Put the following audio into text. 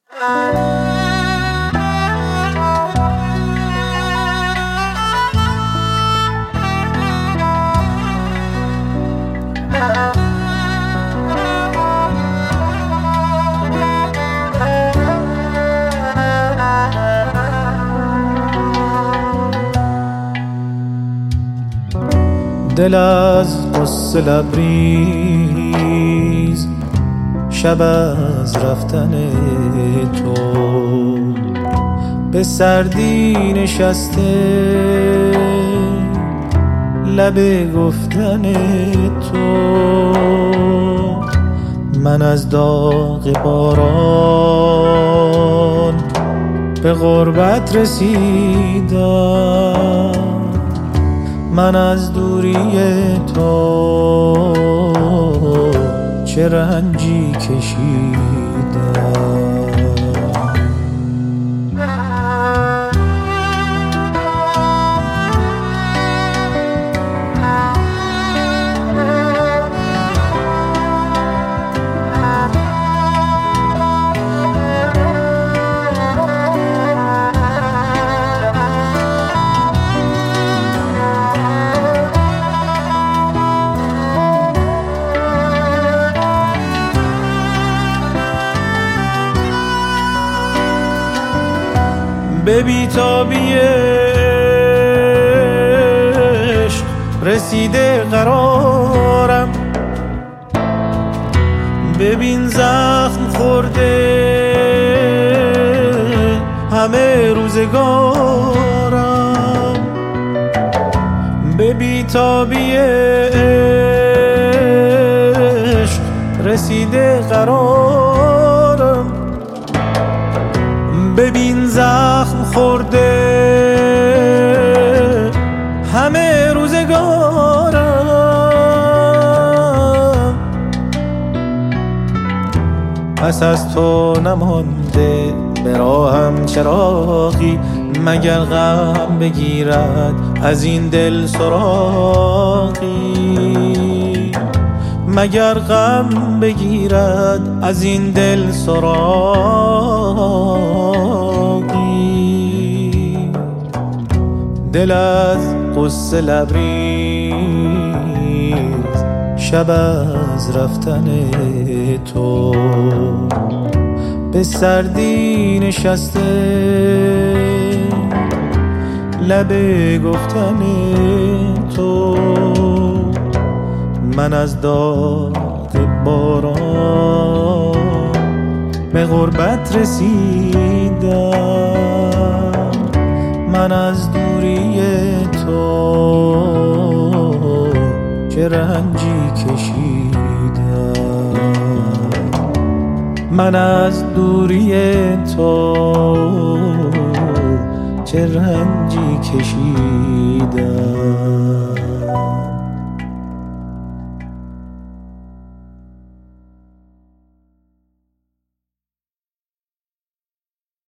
دل از غصه لبریز شب از رفتن تو به سردی نشسته، لب گفتن تو. من از داغ باران به غربت رسیدم، من از دوری تو چه رنجی کشیدم. به بی‌تابی عشق رسیده قرارم، ببین زخم خورده همه روزگارم. به بی‌تابی عشق رسیده قرارم، ببین زخم خورده همه روزگارم. پس از تو نمانده به راهم چراغی، مگر غم بگیرد از این دل سراغی، مگر غم بگیرد از این دل سراغی. دل از غصه لبریز شب از رفتن تو به سردی نشسته، لب گفتن تو. من از داغ باران به غربت رسیدم، من از دوری تو چه رنجی کشیدم. من از دوری تو چه رنجی کشیدم.